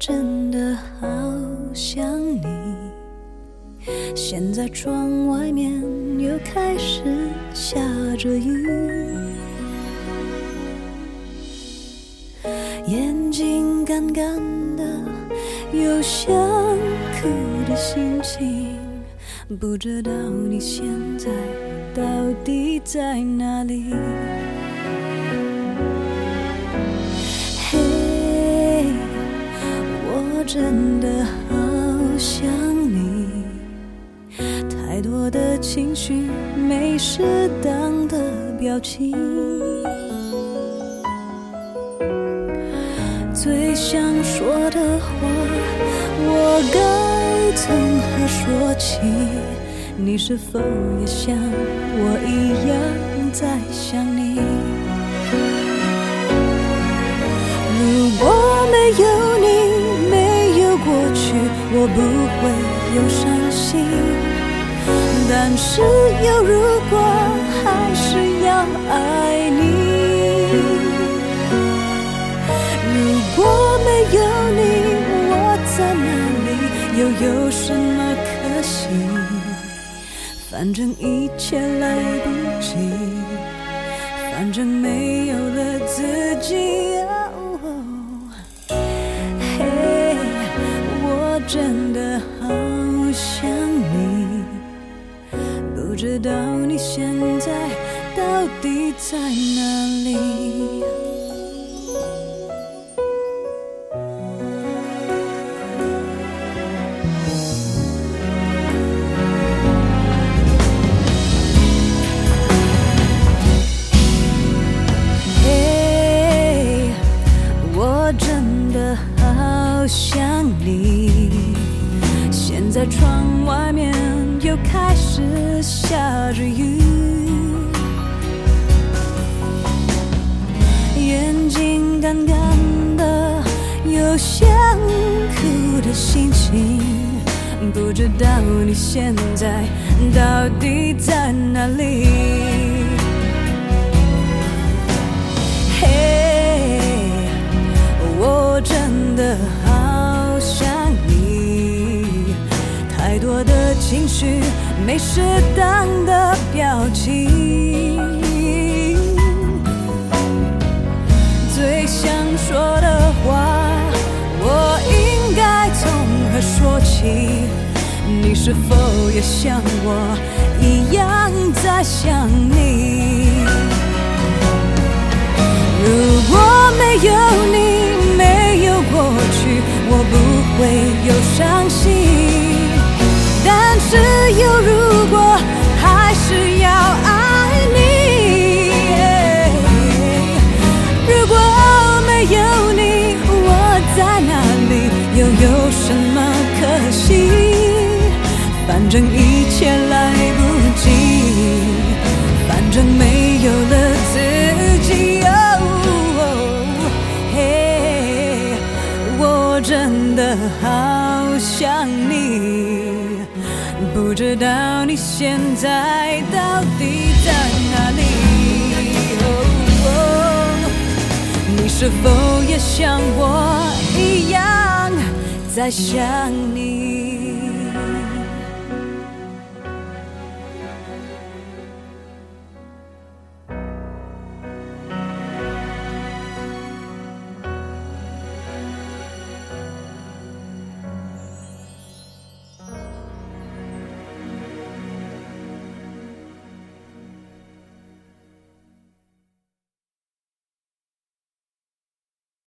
真的好想你，现在窗外面又开始下着雨，眼睛干干的，有想哭的心情，不知道你现在到底在哪里。嘿，我真的好想你，太多的情绪没适当的表情，最想说的话我该从何说起，你是否也像我一样在想你？如果没有你，没有过去，我不会有伤心，但是有如果还是要爱你。如果没有你，我在哪里，又有什么可惜？反正一切来不及，反正没有了自己。嘿，我真的好想你，不知道你现在到底在哪里。好想你，现在窗外面又开始下着雨，眼睛干干的，有想哭的心情，不知道你现在到底在哪里。我真的好想你，太多的情绪没适当的表情，最想说的话我应该从何说起？你是否也像我一样在想你？如果没有你，没有过去，我不会有伤心，但是有如果还是要爱你。如果没有你，我在哪里，又有什么可惜？反正一切来不及，反正没有了自己。我真的好想你，不知道你现在到底在哪里。你是否也像我一样在想你？